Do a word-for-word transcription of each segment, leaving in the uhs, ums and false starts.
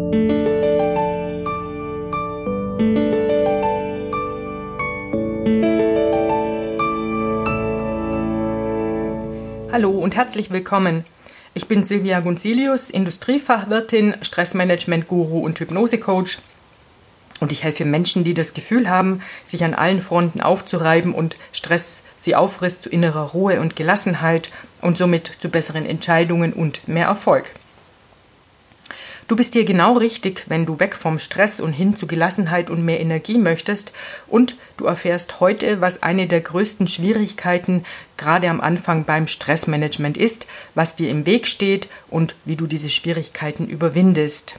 Hallo und herzlich willkommen. Ich bin Silvia Gunzilius, Industriefachwirtin, Stressmanagement-Guru und Hypnose-Coach. Und ich helfe Menschen, die das Gefühl haben, sich an allen Fronten aufzureiben und Stress sie auffrisst zu innerer Ruhe und Gelassenheit und somit zu besseren Entscheidungen und mehr Erfolg. Du bist hier genau richtig, wenn du weg vom Stress und hin zu Gelassenheit und mehr Energie möchtest, und du erfährst heute, was eine der größten Schwierigkeiten gerade am Anfang beim Stressmanagement ist, was dir im Weg steht und wie du diese Schwierigkeiten überwindest.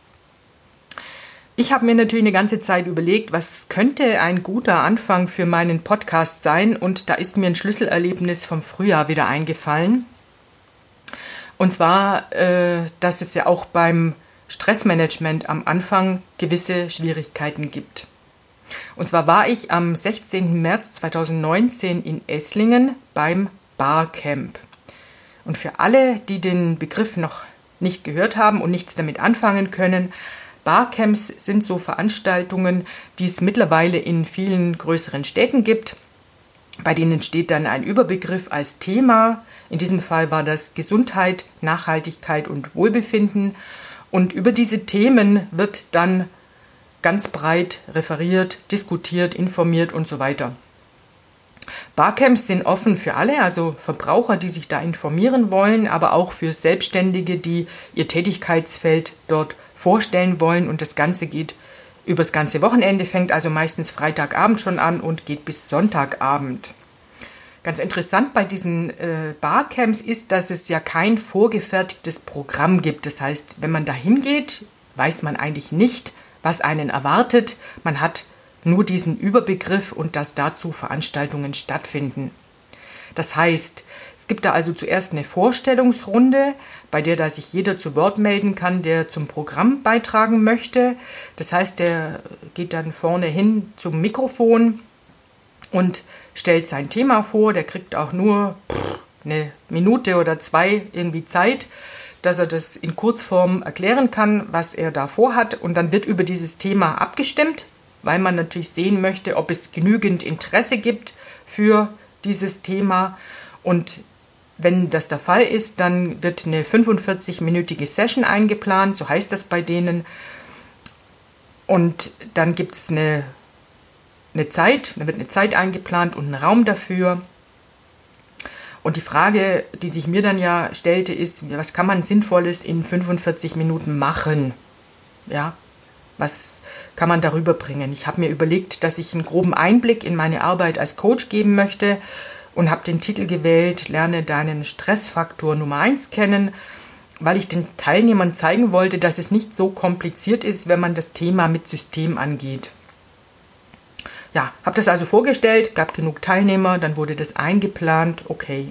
Ich habe mir natürlich eine ganze Zeit überlegt, was könnte ein guter Anfang für meinen Podcast sein, und da ist mir ein Schlüsselerlebnis vom Frühjahr wieder eingefallen. Und zwar, äh, dass es ja auch beim Stressmanagement am Anfang gewisse Schwierigkeiten gibt. Und zwar war ich am sechzehnten März zweitausendneunzehn in Esslingen beim Barcamp. Und für alle, die den Begriff noch nicht gehört haben und nichts damit anfangen können, Barcamps sind so Veranstaltungen, die es mittlerweile in vielen größeren Städten gibt. Bei denen steht dann ein Überbegriff als Thema. In diesem Fall war das Gesundheit, Nachhaltigkeit und Wohlbefinden. Und über diese Themen wird dann ganz breit referiert, diskutiert, informiert und so weiter. Barcamps sind offen für alle, also Verbraucher, die sich da informieren wollen, aber auch für Selbstständige, die ihr Tätigkeitsfeld dort vorstellen wollen. Und das Ganze geht übers ganze Wochenende, fängt also meistens Freitagabend schon an und geht bis Sonntagabend. Ganz interessant bei diesen äh, Barcamps ist, dass es ja kein vorgefertigtes Programm gibt. Das heißt, wenn man da hingeht, weiß man eigentlich nicht, was einen erwartet. Man hat nur diesen Überbegriff und dass dazu Veranstaltungen stattfinden. Das heißt, es gibt da also zuerst eine Vorstellungsrunde, bei der da sich jeder zu Wort melden kann, der zum Programm beitragen möchte. Das heißt, der geht dann vorne hin zum Mikrofon und stellt sein Thema vor. Der kriegt auch nur eine Minute oder zwei irgendwie Zeit, dass er das in Kurzform erklären kann, was er da vorhat. Und dann wird über dieses Thema abgestimmt, weil man natürlich sehen möchte, ob es genügend Interesse gibt für dieses Thema. Und wenn das der Fall ist, dann wird eine fünfundvierzig-minütige Session eingeplant, so heißt das bei denen. Und dann gibt es eine, eine Zeit, dann wird eine Zeit eingeplant und ein Raum dafür. Und die Frage, die sich mir dann ja stellte, ist, was kann man Sinnvolles in fünfundvierzig Minuten machen? Ja, was kann man darüber bringen? Ich habe mir überlegt, dass ich einen groben Einblick in meine Arbeit als Coach geben möchte und habe den Titel gewählt, Lerne deinen Stressfaktor Nummer eins kennen, weil ich den Teilnehmern zeigen wollte, dass es nicht so kompliziert ist, wenn man das Thema mit System angeht. Ja, habe das also vorgestellt, gab genug Teilnehmer, dann wurde das eingeplant, okay.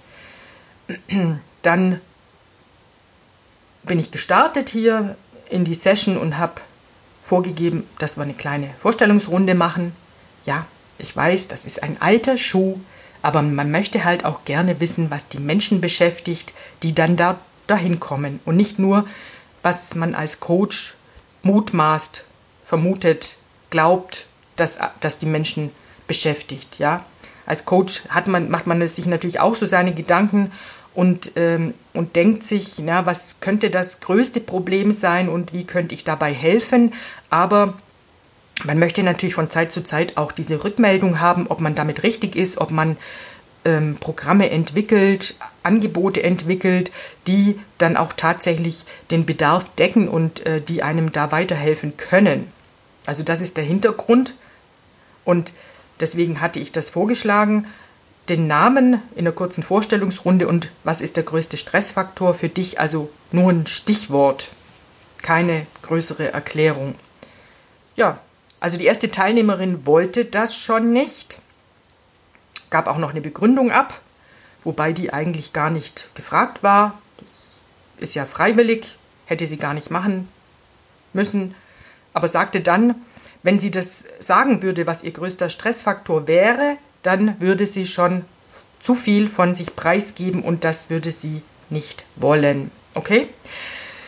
Dann bin ich gestartet hier in die Session und habe vorgegeben, dass wir eine kleine Vorstellungsrunde machen. Ja, ich weiß, das ist ein alter Schuh, aber man möchte halt auch gerne wissen, was die Menschen beschäftigt, die dann da dahin kommen. Und nicht nur, was man als Coach mutmaßt, vermutet, glaubt, dass, dass die Menschen beschäftigt. Ja? Als Coach hat man, macht man sich natürlich auch so seine Gedanken und, ähm, und denkt sich, na, was könnte das größte Problem sein und wie könnte ich dabei helfen. Aber man möchte natürlich von Zeit zu Zeit auch diese Rückmeldung haben, ob man damit richtig ist, ob man ähm, Programme entwickelt, Angebote entwickelt, die dann auch tatsächlich den Bedarf decken und äh, die einem da weiterhelfen können. Also das ist der Hintergrund, und deswegen hatte ich das vorgeschlagen, den Namen in einer kurzen Vorstellungsrunde und was ist der größte Stressfaktor für dich, also nur ein Stichwort, keine größere Erklärung. Ja, also die erste Teilnehmerin wollte das schon nicht, gab auch noch eine Begründung ab, wobei die eigentlich gar nicht gefragt war. Das ist ja freiwillig, hätte sie gar nicht machen müssen, aber sagte dann, wenn sie das sagen würde, was ihr größter Stressfaktor wäre, dann würde sie schon zu viel von sich preisgeben und das würde sie nicht wollen. Okay?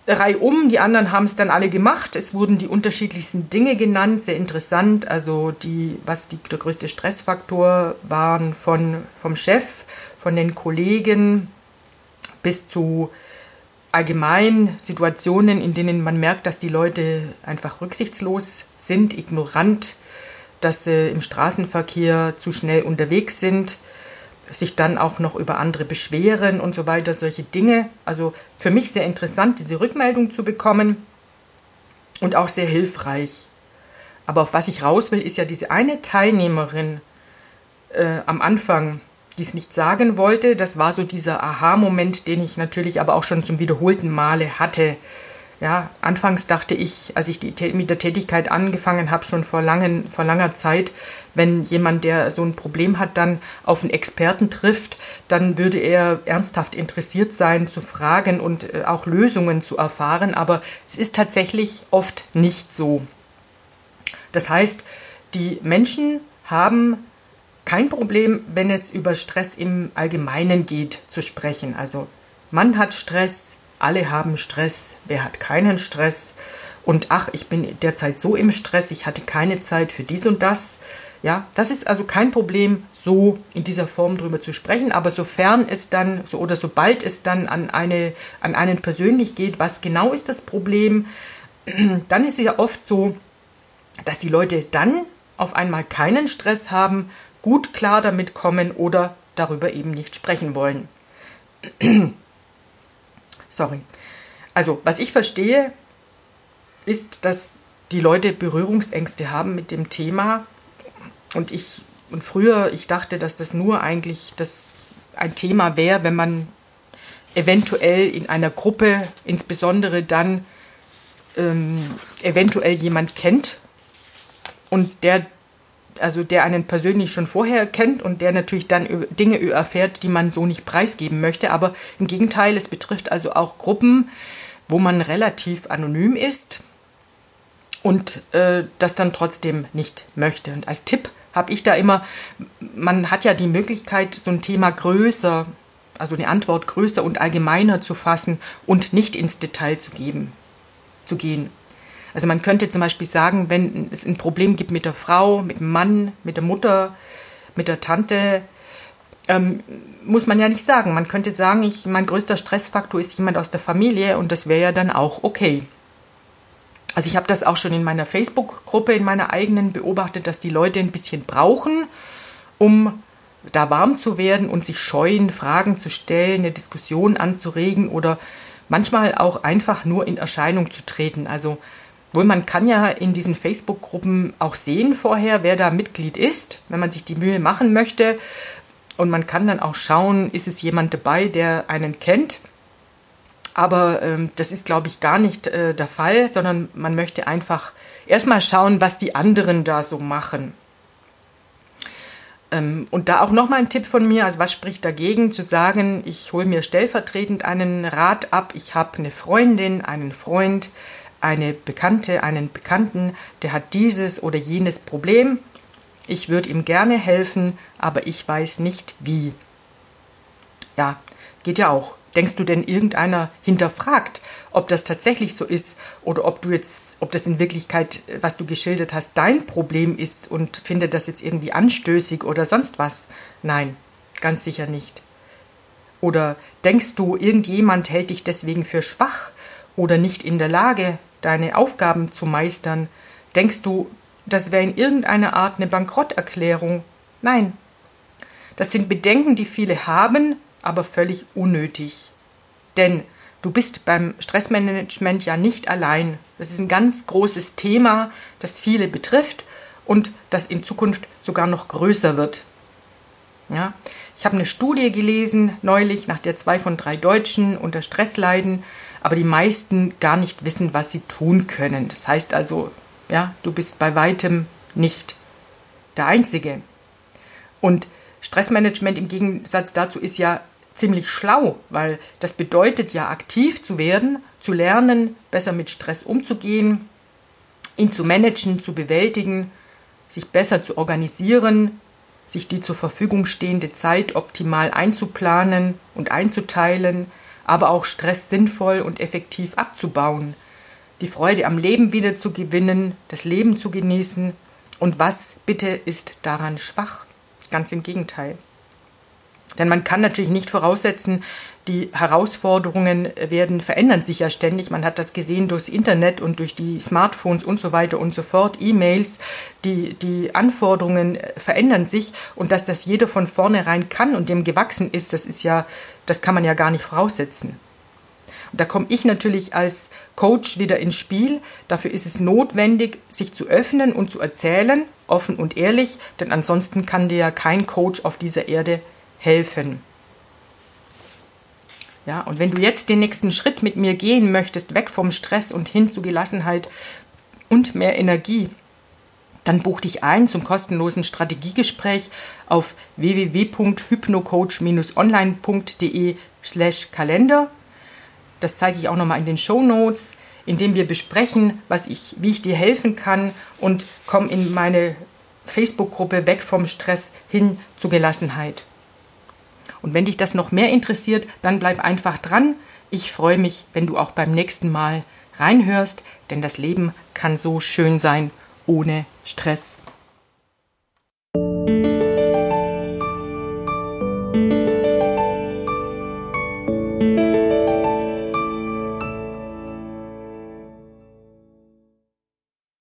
reihum, die anderen haben es dann alle gemacht. Es wurden die unterschiedlichsten Dinge genannt, sehr interessant. Also die, was die, der größte Stressfaktor waren von, vom Chef, von den Kollegen bis zu allgemein Situationen, in denen man merkt, dass die Leute einfach rücksichtslos sind, ignorant, dass sie im Straßenverkehr zu schnell unterwegs sind, sich dann auch noch über andere beschweren und so weiter, solche Dinge. Also für mich sehr interessant, diese Rückmeldung zu bekommen und auch sehr hilfreich. Aber auf was ich raus will, ist ja diese eine Teilnehmerin äh, am Anfang, die es nicht sagen wollte. Das war so dieser Aha-Moment, den ich natürlich aber auch schon zum wiederholten Male hatte. Ja, anfangs dachte ich, als ich die, mit der Tätigkeit angefangen habe, schon vor, langen, vor langer Zeit, wenn jemand, der so ein Problem hat, dann auf einen Experten trifft, dann würde er ernsthaft interessiert sein, zu fragen und äh, auch Lösungen zu erfahren. Aber es ist tatsächlich oft nicht so. Das heißt, die Menschen haben kein Problem, wenn es über Stress im Allgemeinen geht, zu sprechen. Also man hat Stress, alle haben Stress, wer hat keinen Stress? Und ach, ich bin derzeit so im Stress, ich hatte keine Zeit für dies und das. Ja, das ist also kein Problem, so in dieser Form drüber zu sprechen. Aber sofern es dann, so oder sobald es dann an, eine, an einen persönlich geht, was genau ist das Problem, dann ist es ja oft so, dass die Leute dann auf einmal keinen Stress haben, gut klar damit kommen oder darüber eben nicht sprechen wollen. Sorry. Also, was ich verstehe, ist, dass die Leute Berührungsängste haben mit dem Thema. Und ich, und früher, ich dachte, dass das nur eigentlich das ein Thema wäre, wenn man eventuell in einer Gruppe, insbesondere dann ähm, eventuell jemand kennt und der, also der einen persönlich schon vorher kennt und der natürlich dann Dinge erfährt, die man so nicht preisgeben möchte. Aber im Gegenteil, es betrifft also auch Gruppen, wo man relativ anonym ist und äh, das dann trotzdem nicht möchte. Und als Tipp habe ich da immer, man hat ja die Möglichkeit, so ein Thema größer, also eine Antwort größer und allgemeiner zu fassen und nicht ins Detail zu geben, zu gehen. Also man könnte zum Beispiel sagen, wenn es ein Problem gibt mit der Frau, mit dem Mann, mit der Mutter, mit der Tante, ähm, muss man ja nicht sagen. Man könnte sagen, ich, mein größter Stressfaktor ist jemand aus der Familie und das wäre ja dann auch okay. Also ich habe das auch schon in meiner Facebook-Gruppe, in meiner eigenen beobachtet, dass die Leute ein bisschen brauchen, um da warm zu werden und sich scheuen, Fragen zu stellen, eine Diskussion anzuregen oder manchmal auch einfach nur in Erscheinung zu treten. Also wohl, man kann ja in diesen Facebook-Gruppen auch sehen vorher, wer da Mitglied ist, wenn man sich die Mühe machen möchte. Und man kann dann auch schauen, ist es jemand dabei, der einen kennt. Aber ähm, das ist, glaube ich, gar nicht äh, der Fall, sondern man möchte einfach erstmal schauen, was die anderen da so machen. Ähm, und da auch nochmal ein Tipp von mir, also was spricht dagegen, zu sagen, ich hole mir stellvertretend einen Rat ab, ich habe eine Freundin, einen Freund, eine Bekannte, einen Bekannten, der hat dieses oder jenes Problem. Ich würde ihm gerne helfen, aber ich weiß nicht wie. Ja, geht ja auch. Denkst du denn, irgendeiner hinterfragt, ob das tatsächlich so ist oder ob du jetzt, ob das in Wirklichkeit, was du geschildert hast, dein Problem ist und findet das jetzt irgendwie anstößig oder sonst was? Nein, ganz sicher nicht. Oder denkst du, irgendjemand hält dich deswegen für schwach oder nicht in der Lage, deine Aufgaben zu meistern? Denkst du, das wäre in irgendeiner Art eine Bankrotterklärung? Nein. Das sind Bedenken, die viele haben, aber völlig unnötig. Denn du bist beim Stressmanagement ja nicht allein. Das ist ein ganz großes Thema, das viele betrifft und das in Zukunft sogar noch größer wird. Ja? Ich habe eine Studie gelesen neulich, nach der zwei von drei Deutschen unter Stress leiden, aber die meisten gar nicht wissen, was sie tun können. Das heißt also, ja, du bist bei weitem nicht der Einzige. Und Stressmanagement im Gegensatz dazu ist ja ziemlich schlau, weil das bedeutet ja, aktiv zu werden, zu lernen, besser mit Stress umzugehen, ihn zu managen, zu bewältigen, sich besser zu organisieren, sich die zur Verfügung stehende Zeit optimal einzuplanen und einzuteilen aber auch Stress sinnvoll und effektiv abzubauen, die Freude am Leben wieder zu gewinnen, das Leben zu genießen. Und was bitte ist daran schwach? Ganz im Gegenteil. Denn man kann natürlich nicht voraussetzen, die Herausforderungen werden, verändern sich ja ständig. Man hat das gesehen durchs Internet und durch die Smartphones und so weiter und so fort, E-Mails. Die, die Anforderungen verändern sich und dass das jeder von vornherein kann und dem gewachsen ist, das ist ja, das kann man ja gar nicht voraussetzen. Und da komme ich natürlich als Coach wieder ins Spiel. Dafür ist es notwendig, sich zu öffnen und zu erzählen, offen und ehrlich, denn ansonsten kann dir ja kein Coach auf dieser Erde helfen. Ja, und wenn du jetzt den nächsten Schritt mit mir gehen möchtest, weg vom Stress und hin zu Gelassenheit und mehr Energie, dann buch dich ein zum kostenlosen Strategiegespräch auf w w w punkt hypnocoach dash online punkt d e slash Kalender. Das zeige ich auch nochmal in den Shownotes, indem wir besprechen, was ich, wie ich dir helfen kann und komm in meine Facebook-Gruppe weg vom Stress hin zu Gelassenheit. Und wenn dich das noch mehr interessiert, dann bleib einfach dran. Ich freue mich, wenn du auch beim nächsten Mal reinhörst, denn das Leben kann so schön sein ohne Stress.